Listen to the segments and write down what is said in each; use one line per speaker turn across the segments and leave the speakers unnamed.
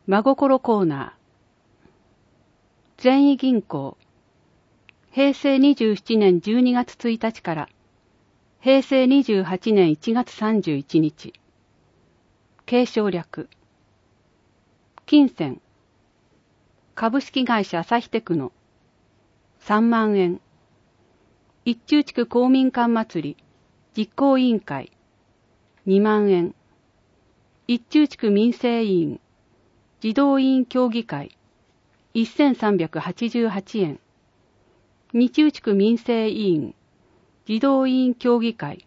真心コーナー。善意銀行。平成27年12月1日から平成28年1月31日。継承略。金銭。株式会社朝日テクノ。3万円。一中地区公民館祭り実行委員会。2万円。一中地区民生委員児童委員協議会1388円。二中地区民生委員児童委員協議会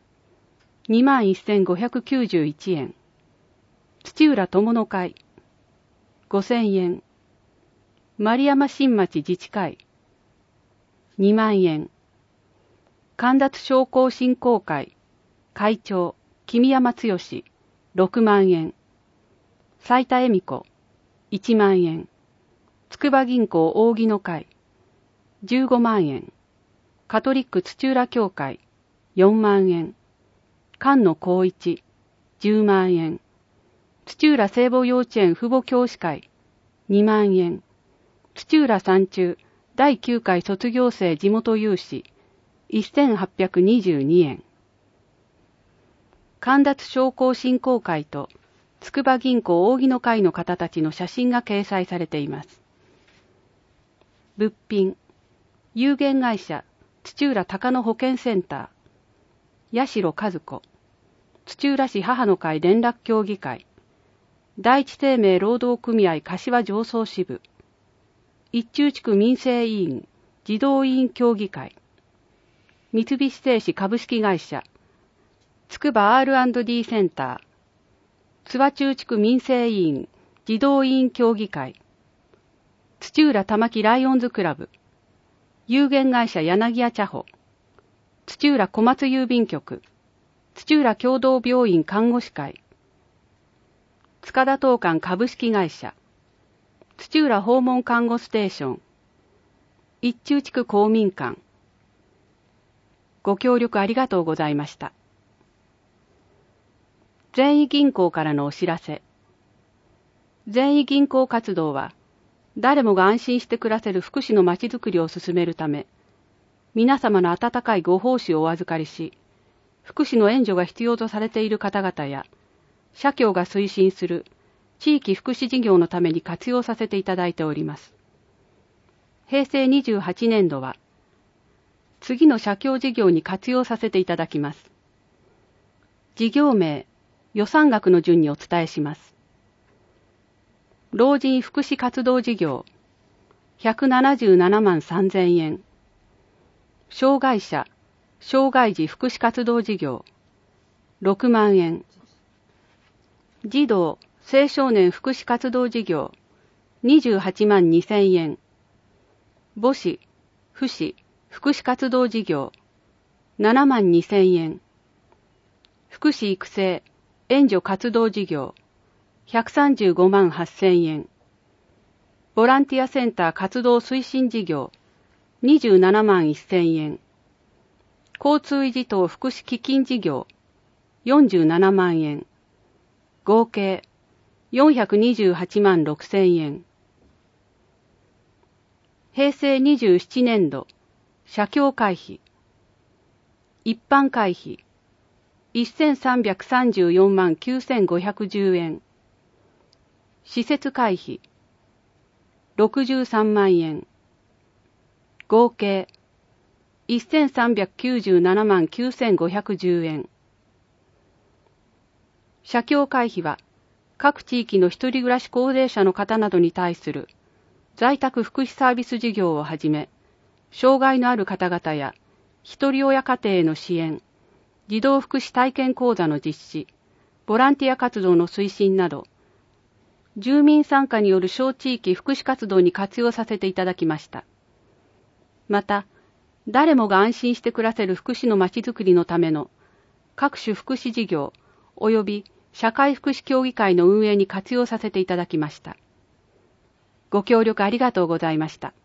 21,591円。土浦友の会5000円。丸山新町自治会2万円。神立商工振興会会長君山剛6万円。斉田恵美子1万円。筑波銀行扇の会15万円。カトリック土浦教会4万円。菅野光一10万円。土浦聖母幼稚園父母教師会2万円。土浦山中第9回卒業生地元有志1822円。神立商工振興会と筑波銀行扇の会の方たちの写真が掲載されています。物品。有限会社土浦高野保健センター八代和子土浦市母の会連絡協議会第一生命労働組合柏上層支部一中地区民生委員児童委員協議会三菱製紙株式会社筑波 R&D センター津和中地区民生委員児童委員協議会土浦玉木ライオンズクラブ有限会社柳屋茶舗土浦小松郵便局土浦共同病院看護師会塚田東館株式会社土浦訪問看護ステーション一中地区公民館。ご協力ありがとうございました。善意銀行からのお知らせ。善意銀行活動は誰もが安心して暮らせる福祉のまちづくりを進めるため、皆様の温かいご奉仕をお預かりし、福祉の援助が必要とされている方々や、社協が推進する地域福祉事業のために活用させていただいております。平成28年度は、次の社協事業に活用させていただきます。事業名、予算額の順にお伝えします。老人福祉活動事業、177万3000円。障害者、障害児福祉活動事業、6万円。児童、青少年福祉活動事業、28万2000円。母子、父子、福祉活動事業、7万2000円。福祉育成、援助活動事業、135万8000円。ボランティアセンター活動推進事業、27万1000円。交通維持等福祉基金事業、47万円。合計、428万6000円。平成27年度、社協会費。一般会費、1334万9510円。施設会費、63万円。合計、1397万9510円。社協会費は、各地域の一人暮らし高齢者の方などに対する在宅福祉サービス事業をはじめ、障害のある方々や一人親家庭への支援、児童福祉体験講座の実施、ボランティア活動の推進など、住民参加による小地域福祉活動に活用させていただきました。また、誰もが安心して暮らせる福祉のまちづくりのための各種福祉事業及び社会福祉協議会の運営に活用させていただきました。ご協力ありがとうございました。